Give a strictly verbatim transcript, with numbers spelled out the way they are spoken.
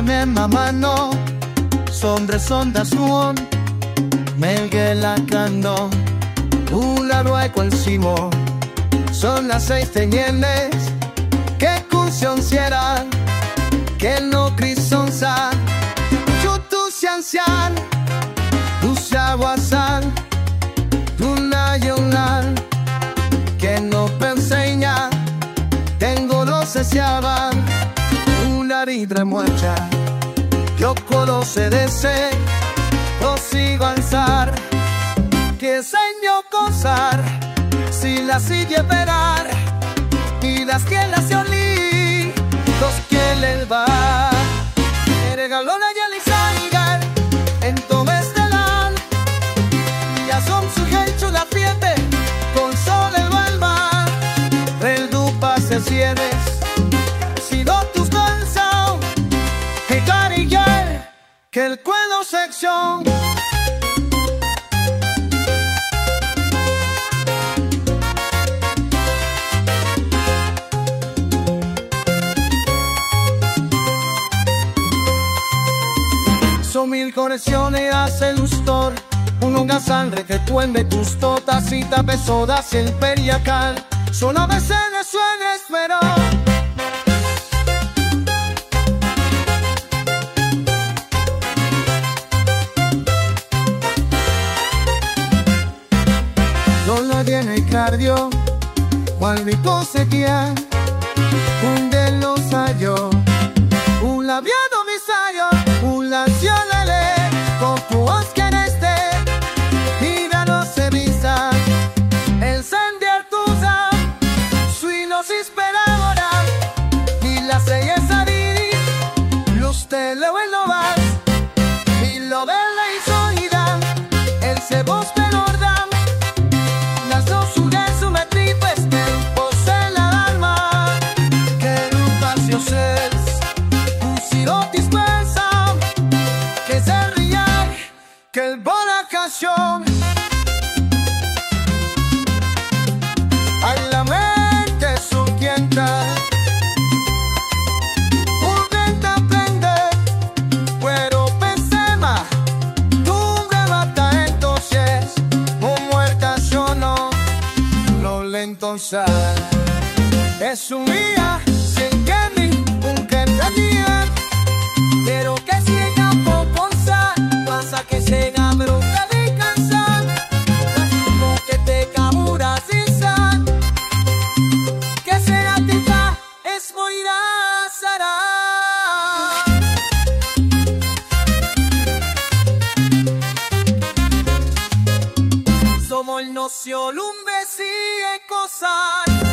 memma mano, sondre sonda suon, melge la cando, una rueco el simo. Son las seis tenienes, que cursión cierran, que no crisonza, chutu ciancian, lucia guasan, tuna yonal, que no penseña, tengo los deseaban, una ridre muerta, yo conoce de ese, lo sigo alzar, que seño gozar, si la sigue esperar, y las que las se olí, los que les va, me regaló la yalizaiga, en todo este land, ya son su hecho la fiesta, con sol el alma, el dupa se cierres, si no tus danzas, que cariguer, que el cuello sección. Son mil conexiones hace lustor, un longa sangre que tuende tus totas y tapezodas el periacal. Solo a veces le suena esperar. No la tiene cardio, cual rico sequía, un de los hallo, un labiado misayo, un lancionale, con tu voz que en este, vida no se visa, encender tus ojos, suinos esperadora, y la belleza di, luz te lo vas, y lo bella y sólida, el cebos pelordan, las dos sugas su metriz, pues que posee la alma, que un vacío ser. Que el bona canción a la mente su tienta, un vento aprende, pero pensema, tú me mata entonces, un muerta yo no, no le entonces, es un día sin que ni un que tenía, pero que si el campo ponza, pasa que se bruta de cansar, como que te cabura sin sal, que será tita es muy razara. Somos el nocio lumbe si es cosa.